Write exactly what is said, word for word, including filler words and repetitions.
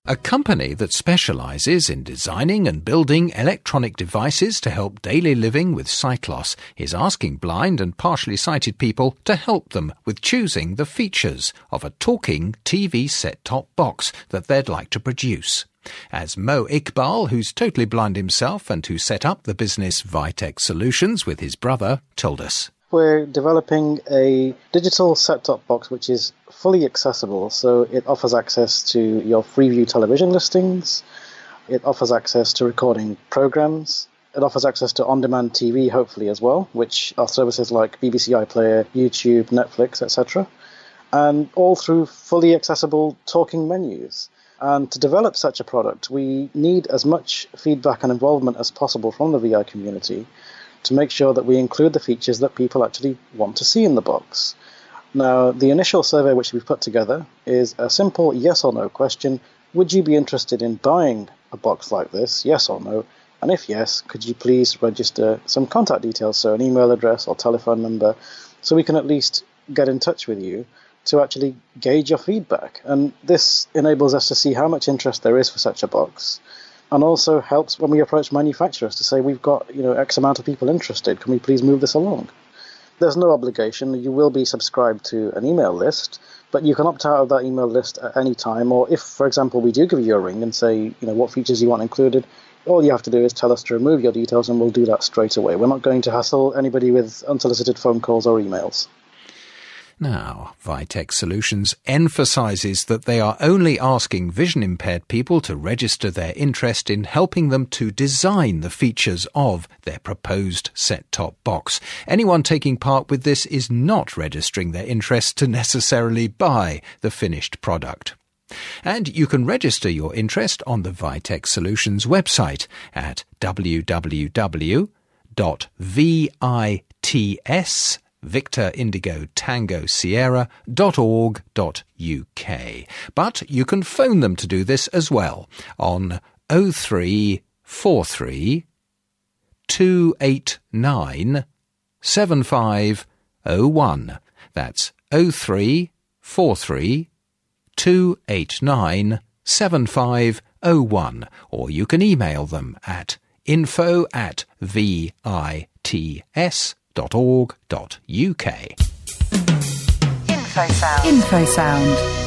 A company that specialises in designing and building electronic devices to help daily living with sight loss is asking blind and partially sighted people to help them with choosing the features of a talking T V set-top box that they'd like to produce. As Mo Iqbal, who's totally blind himself and who set up the business Vitech Solutions with his brother, told us. We're developing a digital set-top box which is fully accessible, so it offers access to your Freeview television listings, it offers access to recording programs, it offers access to on-demand T V hopefully as well, which are services like B B C iPlayer, YouTube, Netflix, et cetera, and all through fully accessible talking menus. And to develop such a product, we need as much feedback and involvement as possible from the V I community to make sure that we include the features that people actually want to see in the box. Now, the initial survey which we've put together is a simple yes or no question. Would you be interested in buying a box like this, yes or no? And if yes, could you please register some contact details, so an email address or telephone number, so we can at least get in touch with you to actually gauge your feedback. And this enables us to see how much interest there is for such a box, and also helps when we approach manufacturers to say, we've got, you know, X amount of people interested, can we please move this along? There's no obligation. You will be subscribed to an email list, but you can opt out of that email list at any time. Or if, for example, we do give you a ring and say, you know, what features you want included, all you have to do is tell us to remove your details and we'll do that straight away. We're not going to hassle anybody with unsolicited phone calls or emails. Now, Vitech Solutions emphasises that they are only asking vision-impaired people to register their interest in helping them to design the features of their proposed set-top box. Anyone taking part with this is not registering their interest to necessarily buy the finished product. And you can register your interest on the Vitech Solutions website at w w w dot vits Victor Indigo Tango Sierra dot org dot U K. But you can phone them to do this as well on oh three four three two eight nine seven five oh one. That's oh three four three two eight nine seven five oh one, or you can email them at info at vits dot org dot U K. Infosound. Infosound.